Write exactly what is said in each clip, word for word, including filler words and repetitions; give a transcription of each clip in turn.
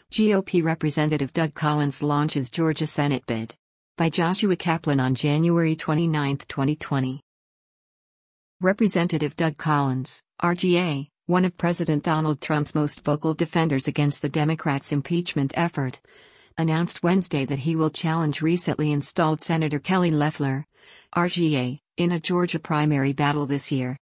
G O P Representative Doug Collins launches Georgia Senate bid. By Joshua Kaplan on January twenty-ninth, twenty twenty. Representative Doug Collins, R G A, one of President Donald Trump's most vocal defenders against the Democrats' impeachment effort, announced Wednesday that he will challenge recently installed Senator Kelly Loeffler, R G A, in a Georgia primary battle this year.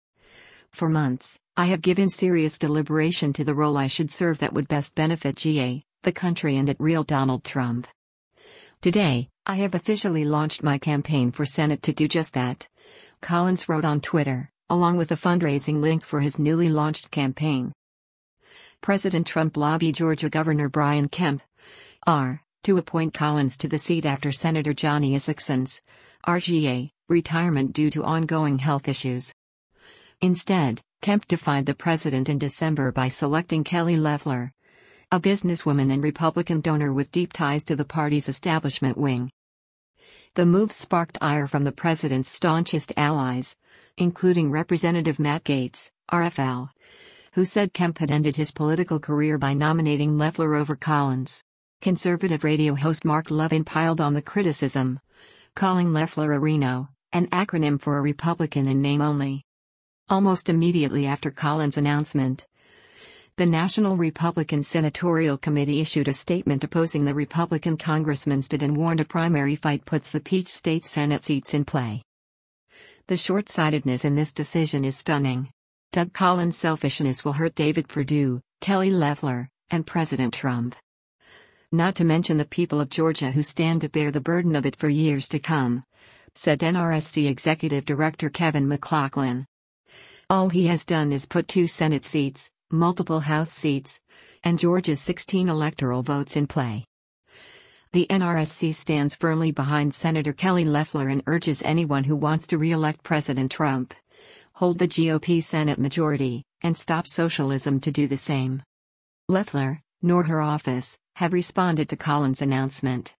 For months, I have given serious deliberation to the role I should serve that would best benefit G A, the country, and at real Donald Trump. Today, I have officially launched my campaign for Senate to do just that, Collins wrote on Twitter, along with a fundraising link for his newly launched campaign. President Trump lobbied Georgia Governor Brian Kemp, R, to appoint Collins to the seat after Senator Johnny Isaksen's, R G A, retirement due to ongoing health issues. Instead, Kemp defied the president in December by selecting Kelly Loeffler, a businesswoman and Republican donor with deep ties to the party's establishment wing. The move sparked ire from the president's staunchest allies, including Representative Matt Gaetz, R F L, who said Kemp had ended his political career by nominating Loeffler over Collins. Conservative radio host Mark Levin piled on the criticism, calling Loeffler a Reno, an acronym for a Republican in name only. Almost immediately after Collins' announcement, the National Republican Senatorial Committee issued a statement opposing the Republican congressman's bid and warned a primary fight puts the Peach State Senate seats in play. The short-sightedness in this decision is stunning. Doug Collins' selfishness will hurt David Perdue, Kelly Loeffler, and President Trump. Not to mention the people of Georgia who stand to bear the burden of it for years to come, said N R S C Executive Director Kevin McLaughlin. All he has done is put two Senate seats, multiple House seats, and Georgia's sixteen electoral votes in play. The N R S C stands firmly behind Senator Kelly Loeffler and urges anyone who wants to re-elect President Trump, hold the G O P Senate majority, and stop socialism to do the same. Loeffler, nor her office, have responded to Collins' announcement.